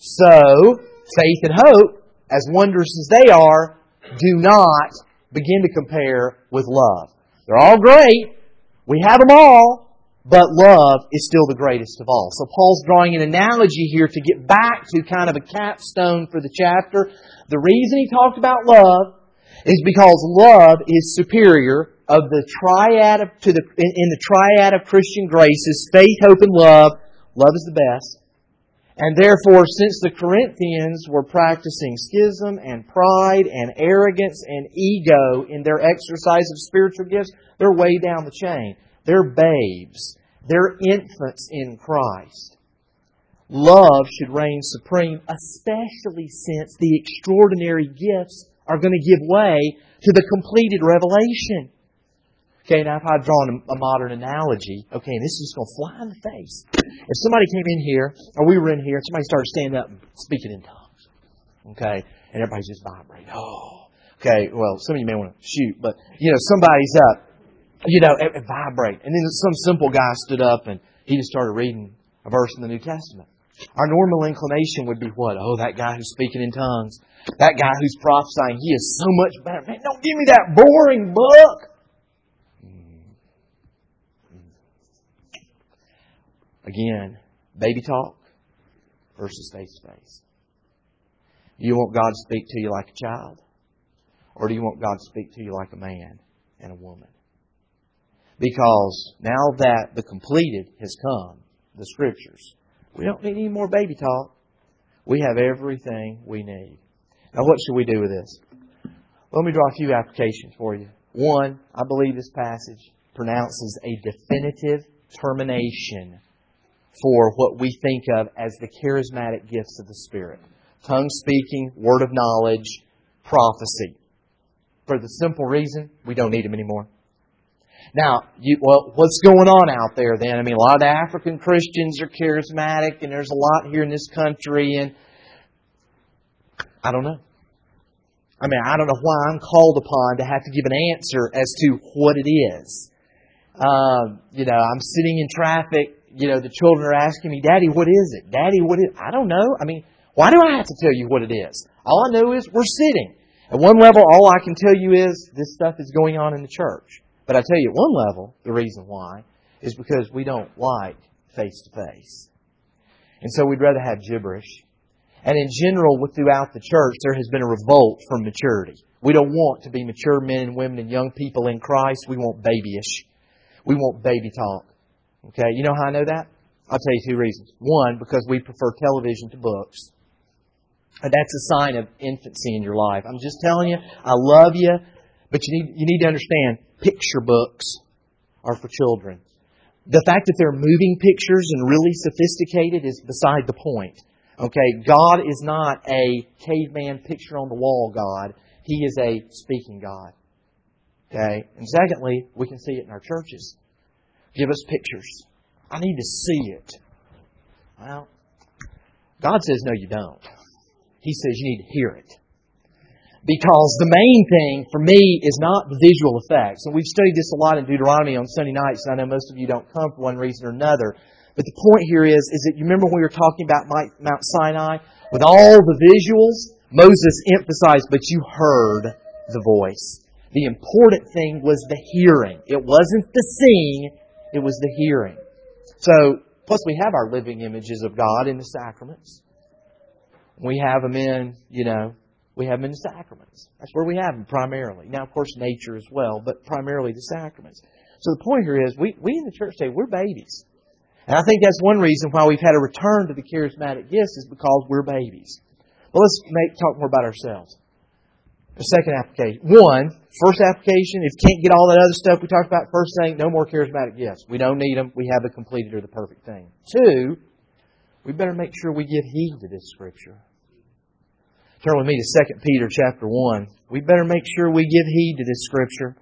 Speaker 1: so faith and hope, as wondrous as they are, do not begin to compare with love. They're all great. We have them all. But love is still the greatest of all. So Paul's drawing an analogy here to get back to kind of a capstone for the chapter. The reason he talked about love is because love is superior of the triad of, to the in, in the triad of Christian graces, faith, hope, and love. Love is the best. And therefore, since the Corinthians were practicing schism and pride and arrogance and ego in their exercise of spiritual gifts, they're way down the chain. They're babes. They're infants in Christ. Love should reign supreme, especially since the extraordinary gifts are going to give way to the completed revelation. Okay, now if I've drawn a modern analogy, okay, and this is just going to fly in the face. If somebody came in here, or we were in here, and somebody started standing up and speaking in tongues, okay, and everybody's just vibrating. Oh, okay, well, some of you may want to shoot, but, you know, somebody's up. You know, it, it vibrate. And then some simple guy stood up and he just started reading a verse in the New Testament. Our normal inclination would be what? Oh, that guy who's speaking in tongues. That guy who's prophesying, he is so much better. Man, don't give me that boring book. Again, baby talk versus face to face. Do you want God to speak to you like a child? Or do you want God to speak to you like a man and a woman? Because now that the completed has come, the Scriptures, we don't need any more baby talk. We have everything we need. Now what should we do with this? Let me draw a few applications for you. One, I believe this passage pronounces a definitive termination for what we think of as the charismatic gifts of the Spirit. Tongue speaking, word of knowledge, prophecy. For the simple reason, we don't need them anymore. Now, you, well, what's going on out there then? I mean, a lot of the African Christians are charismatic, and there's a lot here in this country, and I don't know. I mean, I don't know why I'm called upon to have to give an answer as to what it is. Um, you know, I'm sitting in traffic, you know, the children are asking me, Daddy, what is it? Daddy, what is it? I don't know. I mean, why do I have to tell you what it is? All I know is we're sitting. At one level, all I can tell you is this stuff is going on in the church. But I tell you, at one level, the reason why is because we don't like face-to-face. And so we'd rather have gibberish. And in general, throughout the church, there has been a revolt from maturity. We don't want to be mature men and women and young people in Christ. We want babyish. We want baby talk. Okay, you know how I know that? I'll tell you two reasons. One, because we prefer television to books. And that's a sign of infancy in your life. I'm just telling you, I love you, but you need you need to understand, picture books are for children. The fact that they're moving pictures and really sophisticated is beside the point. Okay, God is not a caveman picture on the wall God. He is a speaking God. Okay, and secondly, we can see it in our churches. Give us pictures. I need to see it. Well, God says, no, you don't. He says you need to hear it. Because the main thing for me is not the visual effects. And we've studied this a lot in Deuteronomy on Sunday nights, and I know most of you don't come for one reason or another. But the point here is, is that you remember when we were talking about Mount Sinai? With all the visuals, Moses emphasized, but you heard the voice. The important thing was the hearing. It wasn't the seeing, it was the hearing. So, plus we have our living images of God in the sacraments. We have them in, you know, we have them in the sacraments. That's where we have them primarily. Now, of course, nature as well, but primarily the sacraments. So the point here is, we, we in the church say we're babies. And I think that's one reason why we've had a return to the charismatic gifts is because we're babies. Well, let's make, talk more about ourselves. The second application. One, first application, if you can't get all that other stuff we talked about, first thing, no more charismatic gifts. We don't need them. We have the completed or the perfect thing. Two, we better make sure we give heed to this Scripture. Turn with me to Second Peter chapter one. We better make sure we give heed to this Scripture.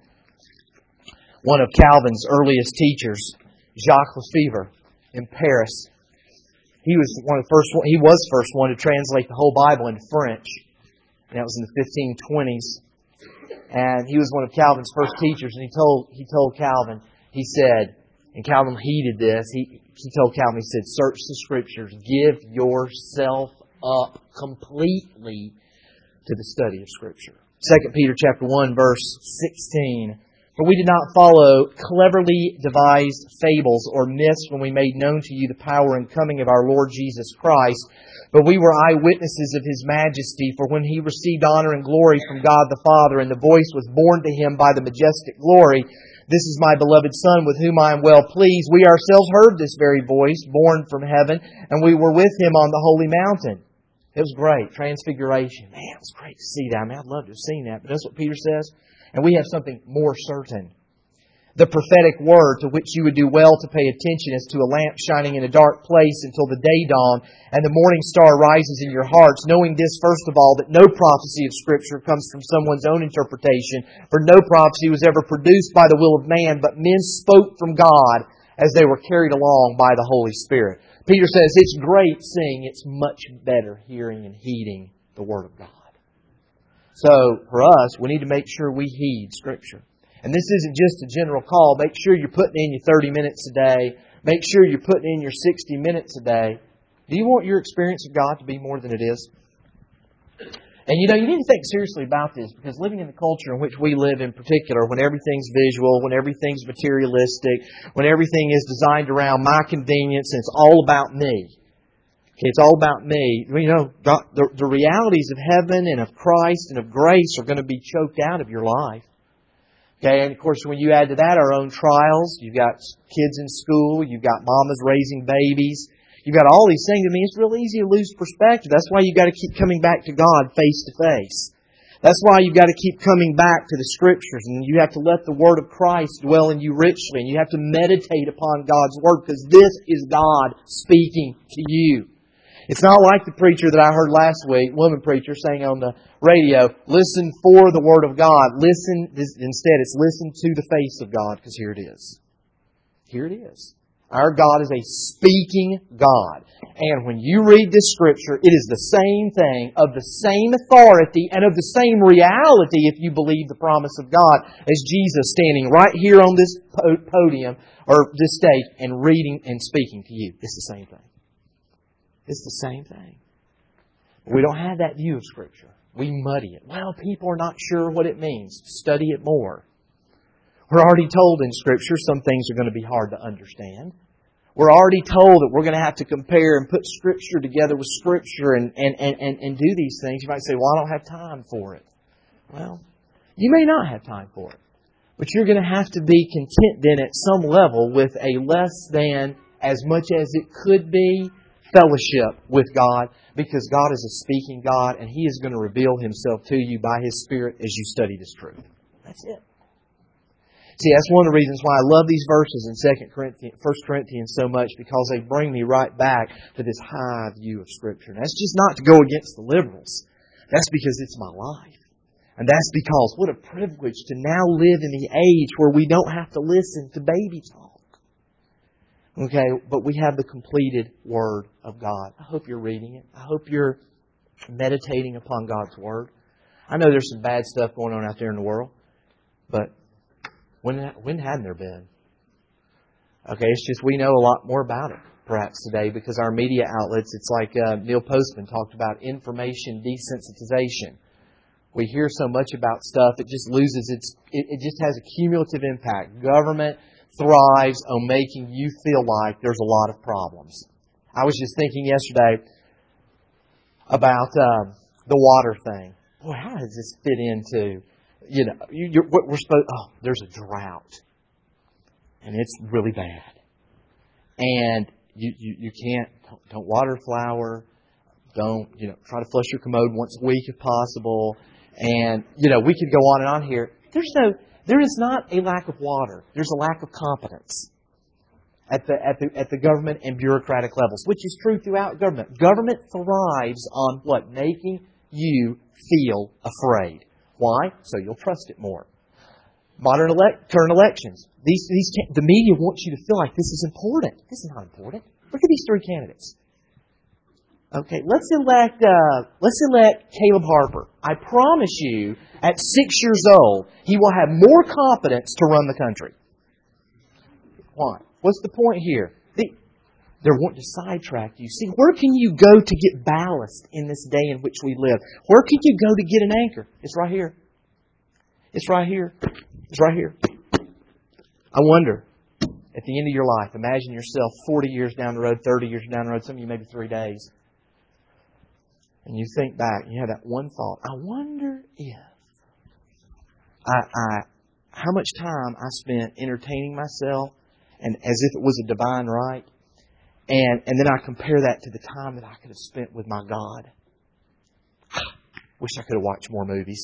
Speaker 1: One of Calvin's earliest teachers, Jacques Lefebvre, in Paris, he was one of the first. He was the first one to translate the whole Bible into French. And that was in the fifteen twenties. And he was one of Calvin's first teachers. And he told he told Calvin, he said, and Calvin heeded this. He he told Calvin, he said, search the Scriptures, give yourself up completely to the study of Scripture. Second Peter chapter one, verse sixteen. For we did not follow cleverly devised fables or myths when we made known to you the power and coming of our Lord Jesus Christ, but we were eyewitnesses of His majesty. For when He received honor and glory from God the Father, and the voice was borne to Him by the majestic glory, this is my beloved Son, with whom I am well pleased. We ourselves heard this very voice, borne from heaven, and we were with Him on the holy mountain. It was great. Transfiguration. Man, it was great to see that. I mean, I'd love to have seen that. But that's what Peter says. And we have something more certain. The prophetic word to which you would do well to pay attention as to a lamp shining in a dark place until the day dawn and the morning star rises in your hearts, knowing this, first of all, that no prophecy of Scripture comes from someone's own interpretation, for no prophecy was ever produced by the will of man, but men spoke from God as they were carried along by the Holy Spirit. Peter says it's great seeing, it's much better hearing and heeding the Word of God. So, for us, we need to make sure we heed Scripture. And this isn't just a general call. Make sure you're putting in your thirty minutes a day. Make sure you're putting in your sixty minutes a day. Do you want your experience of God to be more than it is? And you know, you need to think seriously about this, because living in the culture in which we live in particular, when everything's visual, when everything's materialistic, when everything is designed around my convenience and it's all about me. Okay, it's all about me. You know, God, the, the realities of heaven and of Christ and of grace are going to be choked out of your life. Okay, and of course, when you add to that our own trials, you've got kids in school, you've got mamas raising babies, you've got all these things. I mean, it's real easy to lose perspective. That's why you've got to keep coming back to God face to face. That's why you've got to keep coming back to the Scriptures, and you have to let the Word of Christ dwell in you richly, and you have to meditate upon God's Word, because this is God speaking to you. It's not like the preacher that I heard last week, woman preacher, saying on the radio, listen for the Word of God. Listen, instead it's listen to the face of God, because here it is. Here it is. Our God is a speaking God. And when you read this Scripture, it is the same thing, of the same authority, and of the same reality, if you believe the promise of God, as Jesus standing right here on this podium, or this stage, and reading and speaking to you. It's the same thing. It's the same thing. We don't have that view of Scripture. We muddy it. Well, people are not sure what it means. Study it more. We're already told in Scripture some things are going to be hard to understand. We're already told that we're going to have to compare and put Scripture together with Scripture and, and, and, and, and do these things. You might say, well, I don't have time for it. Well, you may not have time for it. But you're going to have to be content then at some level with a less than, as much as it could be, fellowship with God, because God is a speaking God and He is going to reveal Himself to you by His Spirit as you study this truth. That's it. See, that's one of the reasons why I love these verses in Second Corinthians, First Corinthians so much, because they bring me right back to this high view of Scripture. And that's just not to go against the liberals. That's because it's my life. And that's because what a privilege to now live in the age where we don't have to listen to baby talk. Okay, but we have the completed Word of God. I hope you're reading it. I hope you're meditating upon God's Word. I know there's some bad stuff going on out there in the world, but when when hadn't there been? Okay, it's just we know a lot more about it perhaps today because our media outlets, it's like uh, Neil Postman talked about information desensitization. We hear so much about stuff, it just loses its, it, it just has a cumulative impact. Government thrives on making you feel like there's a lot of problems. I was just thinking yesterday about uh, the water thing. Boy, how does this fit into, you know, you, you're, what we're supposed, oh, there's a drought. And it's really bad. And you, you, you can't, don't, don't water flower. Don't, you know, try to flush your commode once a week if possible. And, you know, we could go on and on here. There's no, there is not a lack of water. There's a lack of competence at the, at the, at the government and bureaucratic levels, which is true throughout government. Government thrives on what? Making you feel afraid. Why? So you'll trust it more. Modern elect, current elections. These, these, the media wants you to feel like this is important. This is not important. Look at these three candidates. Okay, let's elect uh, let's elect Caleb Harper. I promise you, at six years old, he will have more competence to run the country. Why? What's the point here? They, they're wanting to sidetrack you. See, where can you go to get ballast in this day in which we live? Where can you go to get an anchor? It's right here. It's right here. It's right here. I wonder, at the end of your life, imagine yourself forty years down the road, thirty years down the road, some of you maybe three days. And you think back, and you have that one thought. I wonder if I, I, how much time I spent entertaining myself, and as if it was a divine right, and and then I compare that to the time that I could have spent with my God. Wish I could have watched more movies.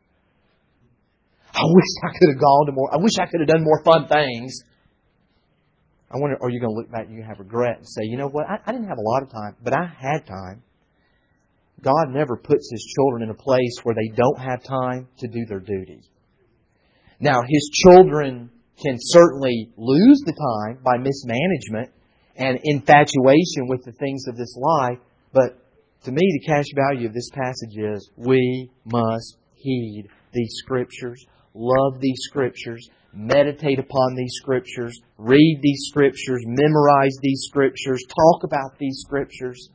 Speaker 1: I wish I could have gone to more. I wish I could have done more fun things. I wonder, are you going to look back and you're going to have regret and say, you know what? I, I didn't have a lot of time, but I had time. God never puts His children in a place where they don't have time to do their duty. Now, His children can certainly lose the time by mismanagement and infatuation with the things of this life. But to me, the cash value of this passage is we must heed these Scriptures, love these Scriptures, meditate upon these Scriptures, read these Scriptures, memorize these Scriptures, talk about these Scriptures.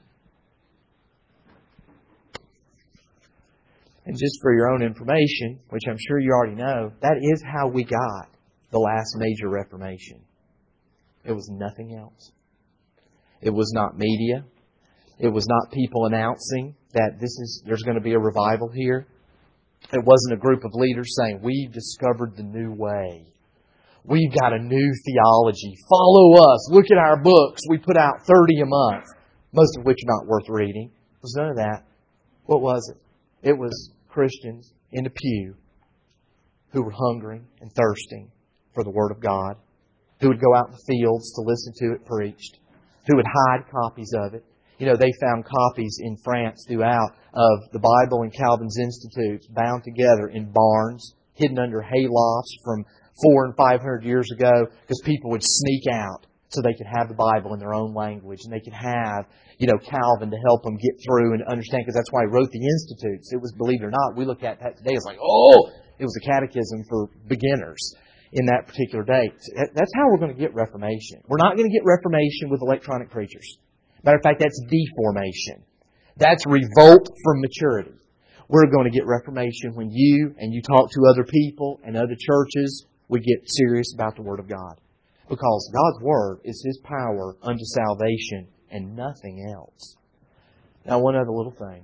Speaker 1: And just for your own information, which I'm sure you already know, that is how we got the last major Reformation. It was nothing else. It was not media. It was not people announcing that this is there's going to be a revival here. It wasn't a group of leaders saying, we've discovered the new way. We've got a new theology. Follow us. Look at our books. We put out thirty a month, most of which are not worth reading. It was none of that. What was it? It was Christians in the pew who were hungering and thirsting for the Word of God, who would go out in the fields to listen to it preached, who would hide copies of it. You know, they found copies in France throughout of the Bible and Calvin's Institutes bound together in barns, hidden under hay lofts from four and five hundred years ago, because people would sneak out so they could have the Bible in their own language, and they could have, you know, Calvin to help them get through and understand, because that's why he wrote the Institutes. It was, believe it or not, we look at that today, it's like, oh, it was a catechism for beginners in that particular day. That's how we're going to get Reformation. We're not going to get Reformation with electronic preachers. Matter of fact, that's deformation. That's revolt from maturity. We're going to get Reformation when you and you talk to other people and other churches would get serious about the Word of God. Because God's Word is His power unto salvation and nothing else. Now, one other little thing.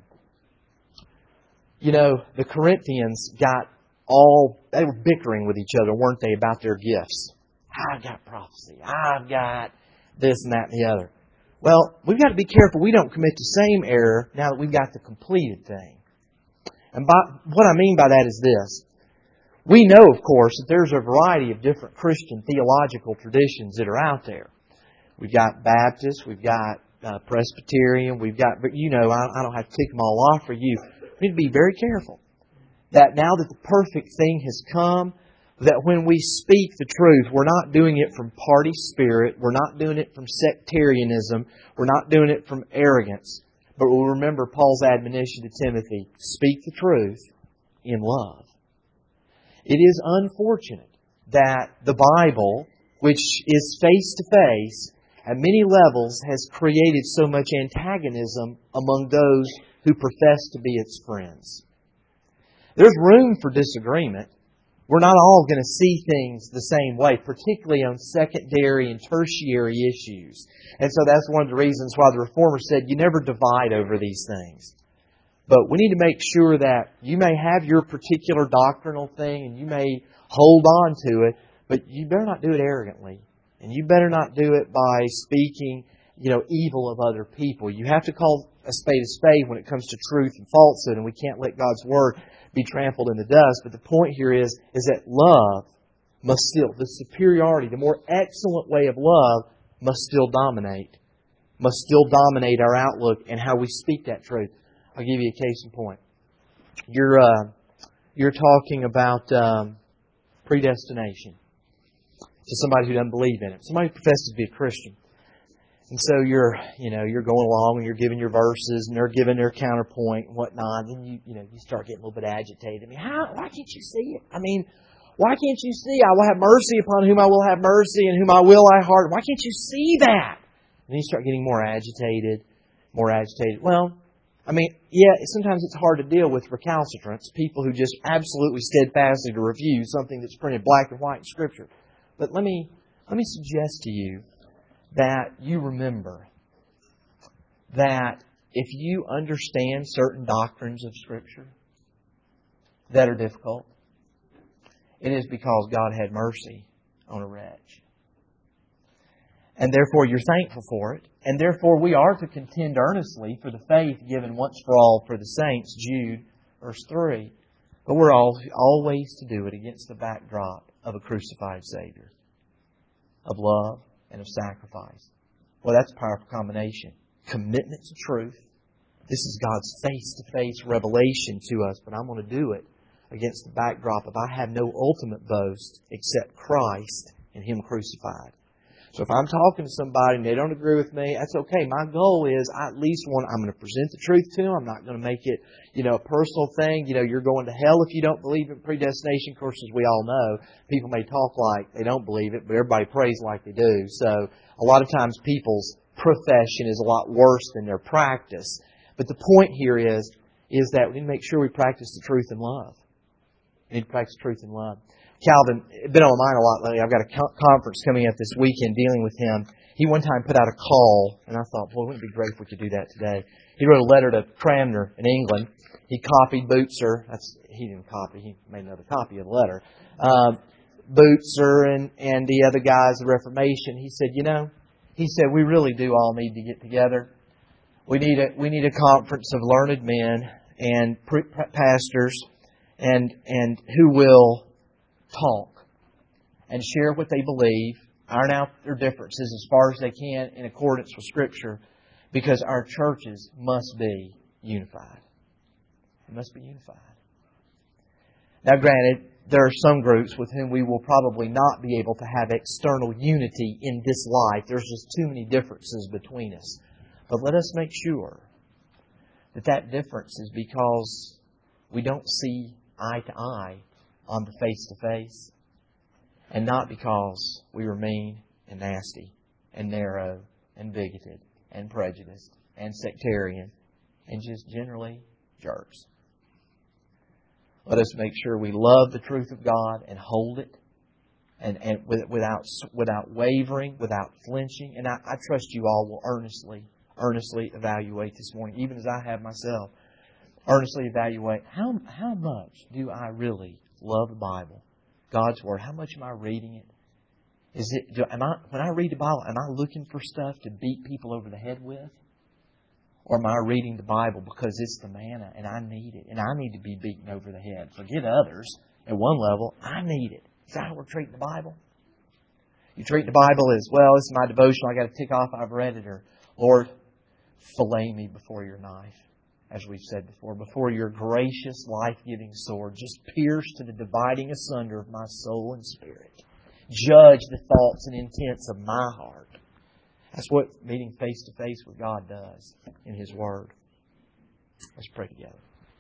Speaker 1: You know, the Corinthians got all, they were bickering with each other, weren't they, about their gifts. I've got prophecy. I've got this and that and the other. Well, we've got to be careful we don't commit the same error now that we've got the completed thing. And by, what I mean by that is this. We know, of course, that there's a variety of different Christian theological traditions that are out there. We've got Baptist, we've got uh, Presbyterian, we've got, but you know, I, I don't have to tick them all off for you. We need to be very careful that now that the perfect thing has come, that when we speak the truth, we're not doing it from party spirit, we're not doing it from sectarianism, we're not doing it from arrogance. But we'll remember Paul's admonition to Timothy, speak the truth in love. It is unfortunate that the Bible, which is face-to-face, at many levels has created so much antagonism among those who profess to be its friends. There's room for disagreement. We're not all going to see things the same way, particularly on secondary and tertiary issues. And so that's one of the reasons why the Reformer said you never divide over these things. But we need to make sure that you may have your particular doctrinal thing and you may hold on to it, but you better not do it arrogantly. And you better not do it by speaking, you know, evil of other people. You have to call a spade a spade when it comes to truth and falsehood, and we can't let God's Word be trampled in the dust. But the point here is, is that love must still, the superiority, the more excellent way of love must still dominate. Must still dominate our outlook and how we speak that truth. I'll give you a case in point. You're uh, you're talking about um, predestination to somebody who doesn't believe in it. Somebody who professes to be a Christian. And so you're, you know, you're going along and you're giving your verses and they're giving their counterpoint and whatnot. And you, you know, you start getting a little bit agitated. I mean, how? Why can't you see it? I mean, why can't you see? I will have mercy upon whom I will have mercy and whom I will I harden. Why can't you see that? And then you start getting more agitated, more agitated. Well, I mean, yeah, sometimes it's hard to deal with recalcitrants, people who just absolutely steadfastly to refuse something that's printed black and white in Scripture. But let me let me suggest to you that you remember that if you understand certain doctrines of Scripture that are difficult, it is because God had mercy on a wretch. And therefore you're thankful for it. And therefore we are to contend earnestly for the faith given once for all for the saints, Jude, verse three. But we're all, always to do it against the backdrop of a crucified Savior, of love and of sacrifice. Well, that's a powerful combination. Commitment to truth. This is God's face-to-face revelation to us, but I'm going to do it against the backdrop of I have no ultimate boast except Christ and Him crucified. So if I'm talking to somebody and they don't agree with me, that's okay. My goal is I at least want, I'm going to present the truth to them. I'm not going to make it, you know, a personal thing. You know, you're going to hell if you don't believe in predestination. Of course, as we all know, people may talk like they don't believe it, but everybody prays like they do. So a lot of times people's profession is a lot worse than their practice. But the point here is, is that we need to make sure we practice the truth in love. We need to practice truth in love. Calvin, it's been on my mind a lot lately. I've got a conference coming up this weekend dealing with him. He one time put out a call, and I thought, boy, wouldn't it be great if we could do that today. He wrote a letter to Cranmer in England. He copied Bootser. That's, he didn't copy. He made another copy of the letter. Um, Bootser and, and the other guys of the Reformation. He said, you know, he said, we really do all need to get together. We need a, we need a conference of learned men and pre- pastors and, and who will talk and share what they believe, iron out their differences as far as they can in accordance with Scripture, because our churches must be unified. They must be unified. Now, granted, there are some groups with whom we will probably not be able to have external unity in this life. There's just too many differences between us. But let us make sure that that difference is because we don't see eye to eye on the face-to-face, and not because we are mean and nasty and narrow and bigoted and prejudiced and sectarian and just generally jerks. Let us make sure we love the truth of God and hold it, and, and without without wavering, without flinching. And I, I trust you all will earnestly, earnestly evaluate this morning, even as I have myself. Earnestly evaluate, how how much do I really love the Bible, God's Word? How much am I reading it? Is it do, am I when I read the Bible, am I looking for stuff to beat people over the head with? Or am I reading the Bible because it's the manna and I need it and I need to be beaten over the head? Forget others. At one level, I need it. Is that how we're treating the Bible? You treat the Bible as, well, this is my devotional, I got to tick off I've read it. Or, Lord, fillet me before your knife, as we've said before, before your gracious, life-giving sword. Just pierce to the dividing asunder of my soul and spirit. Judge the thoughts and intents of my heart. That's what meeting face-to-face with God does in His Word. Let's pray together.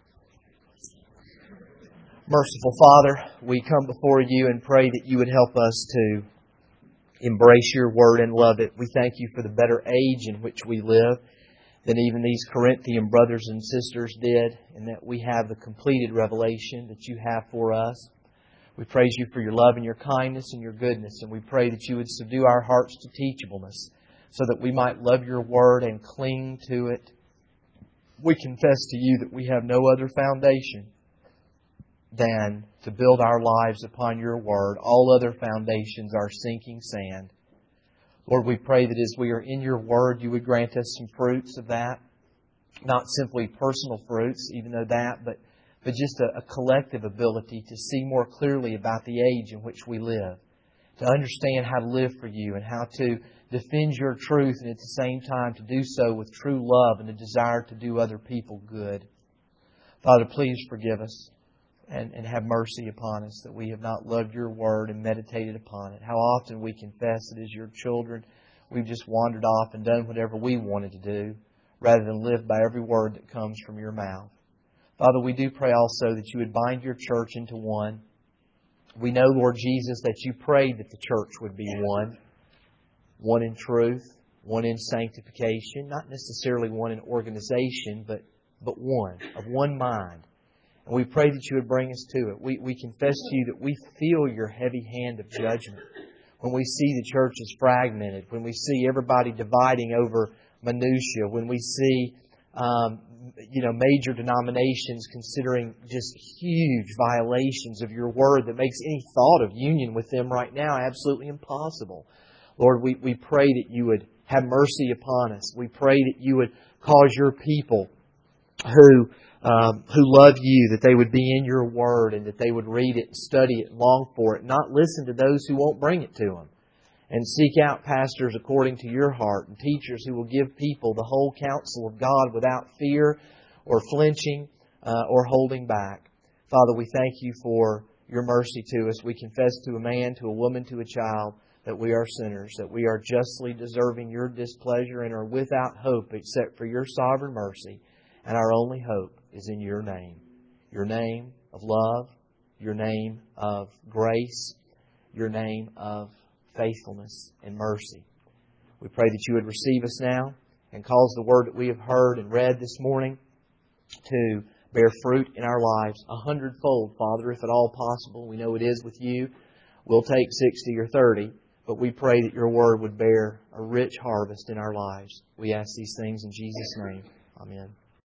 Speaker 1: Merciful Father, we come before You and pray that You would help us to embrace Your Word and love it. We thank You for the better age in which we live than even these Corinthian brothers and sisters did, and that we have the completed revelation that You have for us. We praise You for Your love and Your kindness and Your goodness, and we pray that You would subdue our hearts to teachableness, so that we might love Your Word and cling to it. We confess to You that we have no other foundation than to build our lives upon Your Word. All other foundations are sinking sand. Lord, we pray that as we are in Your Word, You would grant us some fruits of that. Not simply personal fruits, even though that, but, but just a, a collective ability to see more clearly about the age in which we live. To understand how to live for You and how to defend Your truth, and at the same time to do so with true love and a desire to do other people good. Father, please forgive us and, and have mercy upon us that we have not loved Your Word and meditated upon it. How often we confess that as Your children we've just wandered off and done whatever we wanted to do rather than live by every word that comes from Your mouth. Father, we do pray also that You would bind Your church into one. We know, Lord Jesus, that You prayed that the church would be one. One in truth, one in sanctification, not necessarily one in organization, but, but one, of one mind. And we pray that You would bring us to it. We, we confess to You that we feel Your heavy hand of judgment when we see the church is fragmented, when we see everybody dividing over minutia, when we see um, you know, major denominations considering just huge violations of Your Word that makes any thought of union with them right now absolutely impossible. Lord, we, we pray that You would have mercy upon us. We pray that You would cause Your people who um, who love You, that they would be in Your Word and that they would read it and study it and long for it, not listen to those who won't bring it to them. And seek out pastors according to Your heart and teachers who will give people the whole counsel of God without fear or flinching uh, or holding back. Father, we thank You for Your mercy to us. We confess to a man, to a woman, to a child, that we are sinners, that we are justly deserving Your displeasure and are without hope except for Your sovereign mercy. And our only hope is in Your name. Your name of love, Your name of grace, Your name of faithfulness and mercy. We pray that You would receive us now and cause the word that we have heard and read this morning to bear fruit in our lives a hundredfold, Father, if at all possible. We know it is with You. We'll take sixty or thirty. But we pray that Your Word would bear a rich harvest in our lives. We ask these things in Jesus' name. Amen.